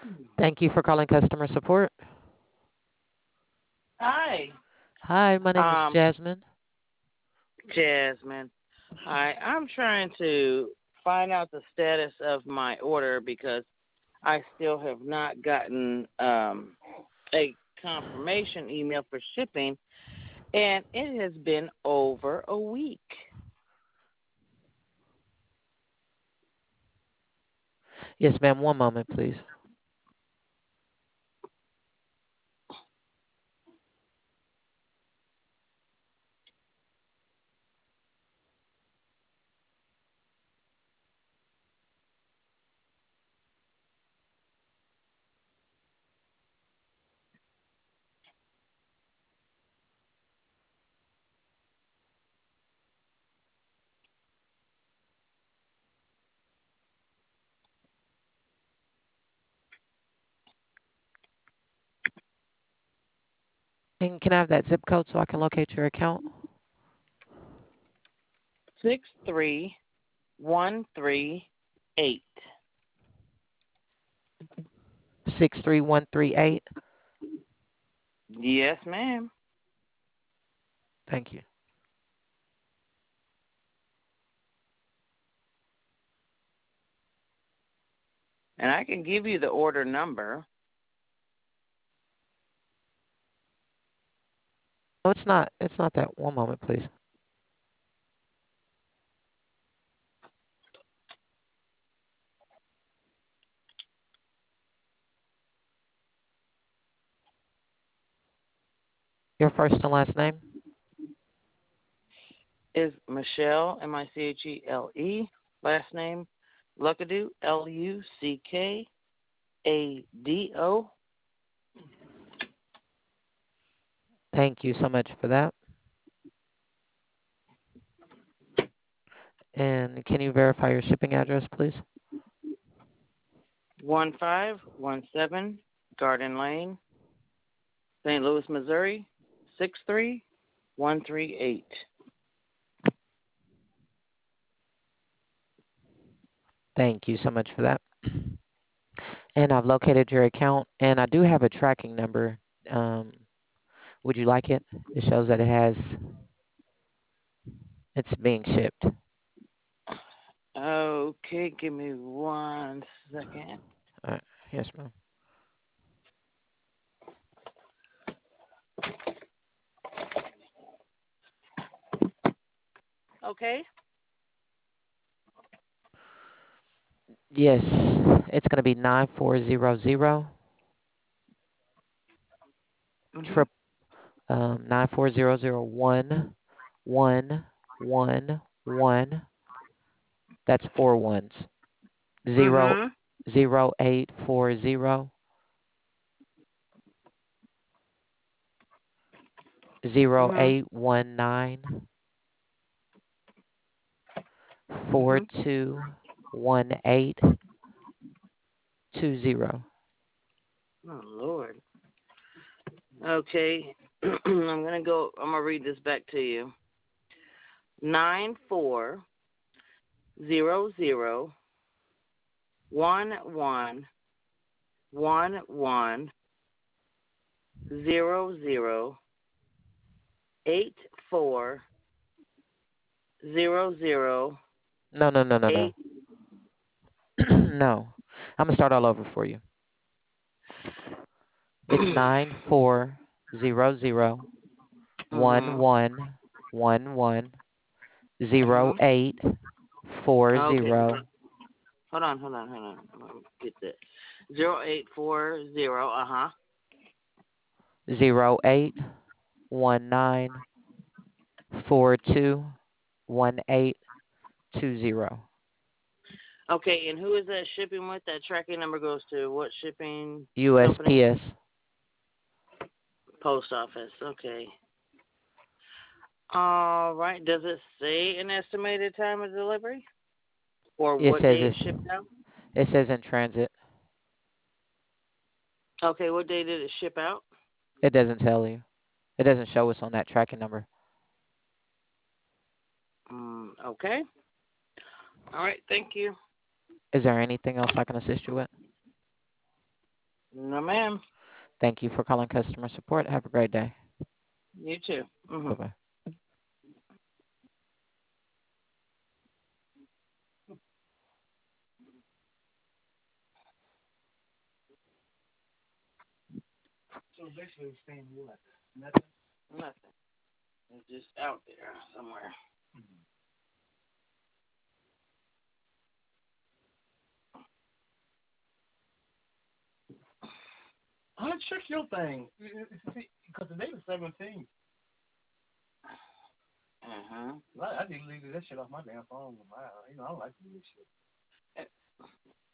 Thank you for calling customer support. Hi, Hi, my name is um, Jasmine. Jasmine. Hi, I'm trying to find out the status of my order because I still have not gotten a confirmation email for shipping, and it has been over a week. Yes, ma'am. One moment, please. And can I have that zip code so I can locate your account? 63138. 63138. Yes, ma'am. Thank you. And I can give you the order number. No, it's not. It's not that. One moment, please. Your first and last name? Is Michelle, Michaele. Last name Luckado, Luckado. Thank you so much for that. And can you verify your shipping address, please? 1517 Garden Lane, St. Louis, Missouri, 63138. Thank you so much for that. And I've located your account, and I do have a tracking number. Um, would you like it? It shows that it's being shipped. Okay, give me 1 second. All right. Yes, ma'am. Okay. Yes, it's going to be 9400 Mhm. trip 94001111. That's four ones. Zero Mhm. 0840 Mhm. 0819 Mhm. 421820. Oh Lord. Okay. I'm gonna read this back to you. 9411110400 No, no, no, no, no. eight. No. I'm going to start all over for you. It's 9400 one Mhm. one one one zero Mhm. eight four Okay. zero Hold on. Let me get that. 0840. Uh huh. 0819 421820. Okay. And who is that shipping with? That tracking number goes to what shipping company? USPS. Post office. Okay. All right. Does it say an estimated time of delivery or It what says day it it's shipped out? it says in transit. Okay. What day did it ship out? It doesn't tell you. It doesn't show us on that tracking number. Okay. All right. Thank you. Is there anything else I can assist you with? No, ma'am. Thank you for calling customer support. Have a great day. You too. Bye bye. So basically, it's saying what? Nothing. Nothing. It's just out there somewhere. I check your thing because today the 17th. I need to leave that shit off my damn phone. I don't like to do this shit.